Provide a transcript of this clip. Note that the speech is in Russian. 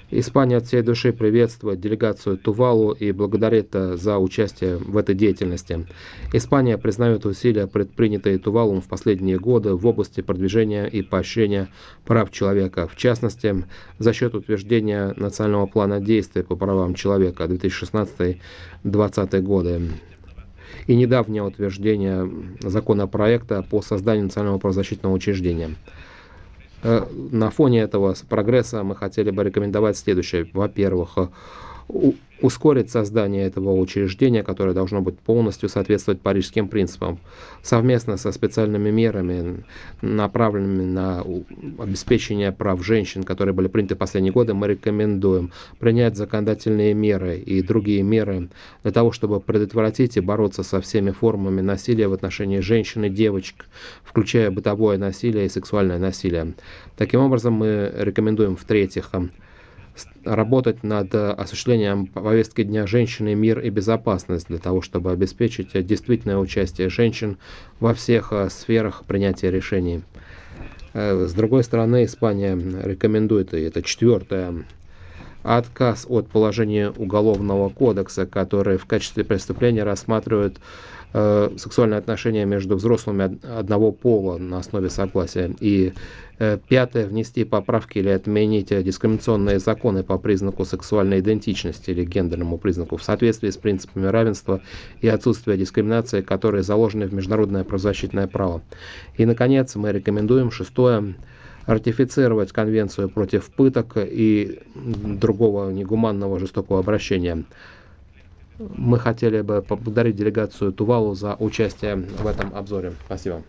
Испания от всей души приветствует делегацию Тувалу и благодарит за участие в этой деятельности. Испания признает усилия, предпринятые Тувалом в последние годы в области продвижения и поощрения прав человека, в частности, за счет утверждения национального плана действий по правам человека 2016-2020 годы и недавнее утверждение законопроекта по созданию национального правозащитного учреждения. На фоне этого прогресса мы хотели бы рекомендовать следующее. Во-первых, ускорить создание этого учреждения, которое должно быть полностью соответствовать парижским принципам, совместно со специальными мерами, направленными на обеспечение прав женщин, которые были приняты в последние годы, мы рекомендуем принять законодательные меры и другие меры для того, чтобы предотвратить и бороться со всеми формами насилия в отношении женщин и девочек, включая бытовое насилие и сексуальное насилие. Таким образом, мы рекомендуем, в-третьих, работать над осуществлением повестки Дня женщины, мир и безопасность для того, чтобы обеспечить действительное участие женщин во всех сферах принятия решений. С другой стороны, Испания рекомендует, и это четвертое, отказ от положения Уголовного кодекса, который в качестве преступления рассматривает сексуальные отношения между взрослыми одного пола на основе согласия. И пятое, внести поправки или отменить дискриминационные законы по признаку сексуальной идентичности или гендерному признаку в соответствии с принципами равенства и отсутствия дискриминации, которые заложены в международное правозащитное право. И, наконец, мы рекомендуем, шестое, ратифицировать Конвенцию против пыток и другого негуманного жестокого обращения. Мы хотели бы поблагодарить делегацию Тувалу за участие в этом обзоре. Спасибо.